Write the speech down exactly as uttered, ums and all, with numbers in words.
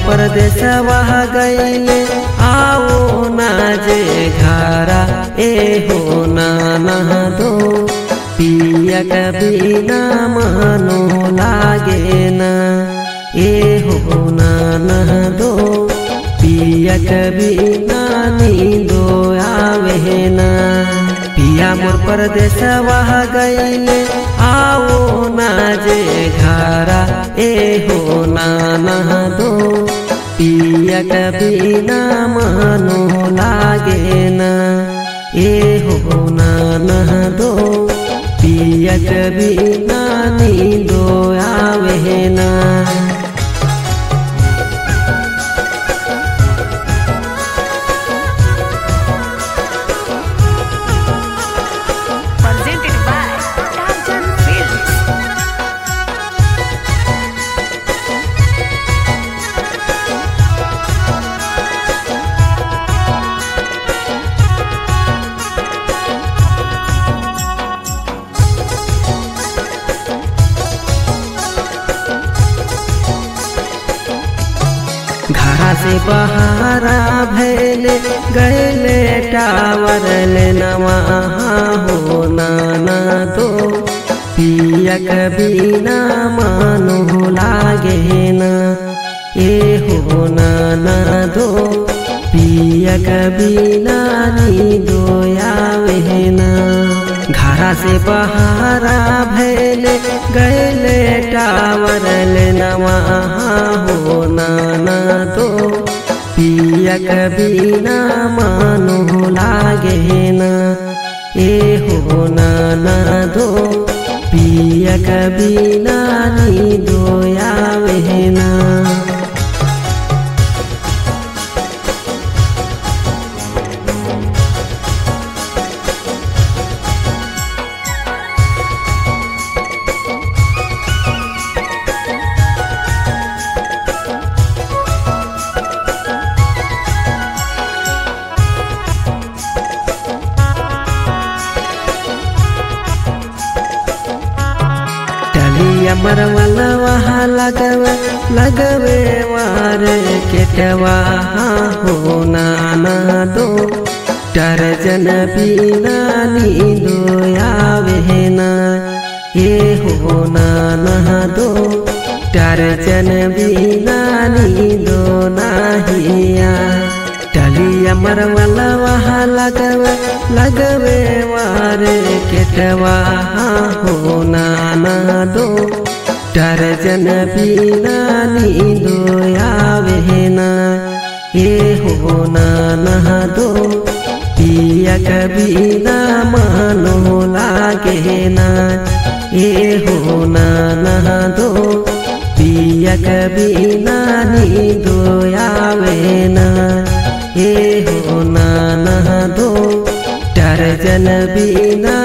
परदेश वह गईले आओ ना जे घरा ए हो ना दो पिया कभी ना मानो लागे ना ए हो ना दो पिया कभी ना नींदो आवे ना पिया मोर परदेश वह गईले आओ ना जे घरा ए हो ना दो पिया कभी ना मानो लागे ना ए हो ना दो पिया कभी ना नींदो आवे ना। घरा से बहारा भैले गैले टावर ले नवा हो नाना तो पिया कभी ना मानो लागे ना ए हो नाना दो पिया कभी ना नींदो आवे ना घरा से बहारा भैले गैले टावर ले नवा हो नाना तो पिया कभी ना मानो लागे ना ए हो नाना दो पिया कभी ना नींदो आवे ना। मरवला वहाँ लगवे लगवे वारे केटवा हो नाना दो टर्जन बिना नींदो आवे ना ये हो नाना दो टर्जन बिना नींदो नाहिया टलिया मरवला वहाँ लगवे लगवे वारे केटवा हो नाना दो टर्जन बिना नींदो आवे ना ये हो नाना दो पिया कभी ना मानो लागे ना ये हो नाना दो पिया कभी ना नींदो आवे ना ये हो नाना दो टर्जन बिना